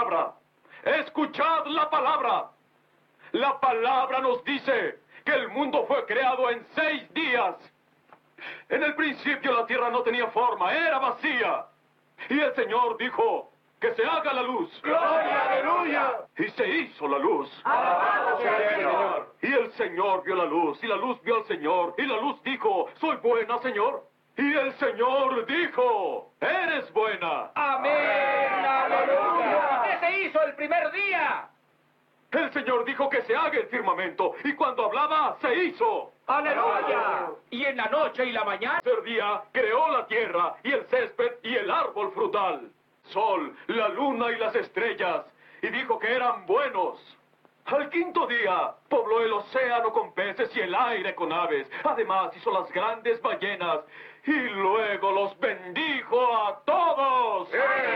palabra. Escuchad la palabra. La palabra nos dice que el mundo fue creado en 6 días. En el principio la tierra no tenía forma, era vacía. Y el Señor dijo que se haga la luz. ¡Gloria, aleluya! Y se hizo la luz. ¡Alabado sea el Señor! Y el Señor vio la luz, y la luz vio al Señor, y la luz dijo, soy buena, Señor. Y el Señor dijo, eres buena. ¡Amén! ¡Aleluya! ¿Qué se hizo el primer día? El Señor dijo que se haga el firmamento, y cuando hablaba, se hizo. ¡Aleluya! ¿Y en la noche y la mañana? El tercer día creó la tierra, y el césped, y el árbol frutal, sol, la luna y las estrellas, y dijo que eran buenos. Al quinto día pobló el océano con peces y el aire con aves. Además hizo las grandes ballenas, y luego los bendijo a todos.